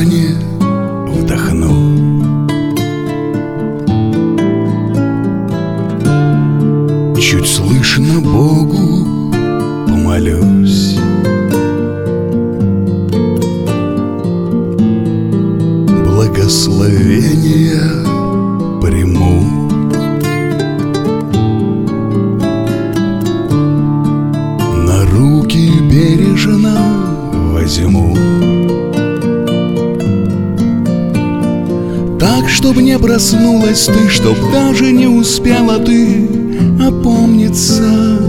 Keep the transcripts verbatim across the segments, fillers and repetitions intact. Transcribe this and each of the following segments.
дыхание вдохну. Чуть слышно Богу помолюсь. Благословения приму. На руки бережно возьму, так, чтоб не проснулась ты, чтоб даже не успела ты опомниться.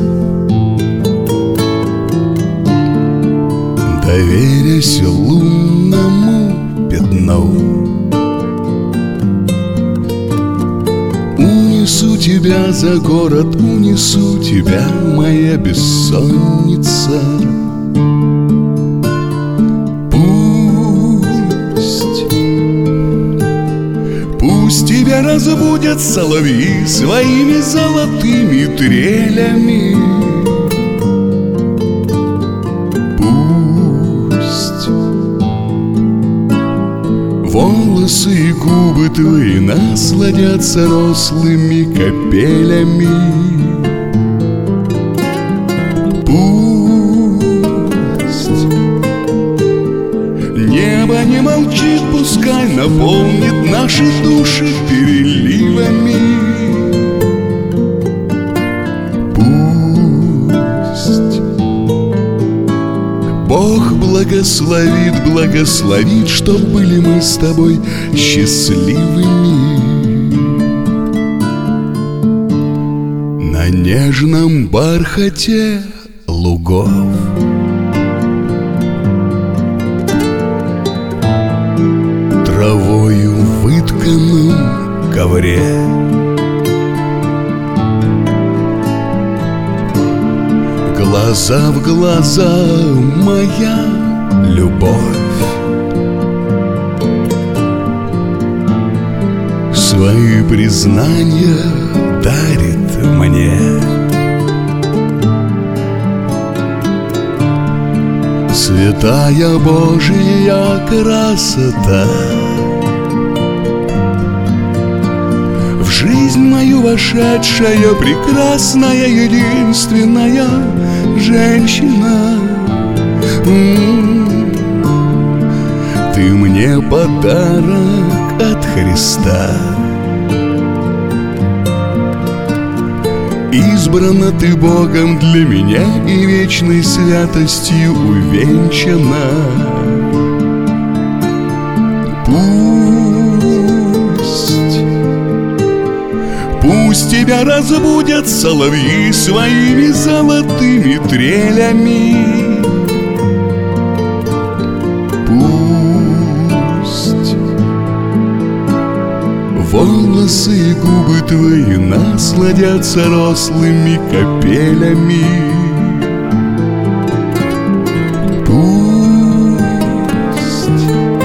Доверясь лунному пятну, унесу тебя за город, унесу тебя, моя бессонница. Пусть, пусть тебя разбудят соловьи своими золотыми трелями. Волосы и губы твои насладятся рослыми капелями. Пусть небо не молчит, пускай наполнит наши души переливами. Пусть Бог благословит, благословит, чтоб были мы с тобой счастливыми. На нежном бархате лугов травою вытканном ковре глаза в глаза, моя любовь, свои признания дарит мне. Святая Божья красота, в жизнь мою вошедшая, прекрасная, единственная женщина. М-м-м. Ты мне подарок от Христа. Избрана ты Богом для меня и вечной святостью увенчана. Пусть, пусть тебя разбудят соловьи своими золотыми трелями. Пусть волосы и губы твои насладятся рослыми капелями. Пусть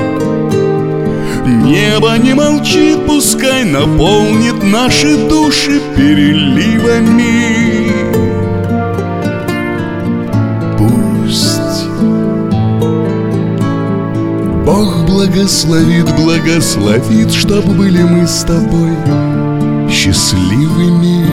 небо не молчит, пускай наполнит наши души переливами. Пусть Бог благословит, благословит, чтоб были мы с тобой счастливыми.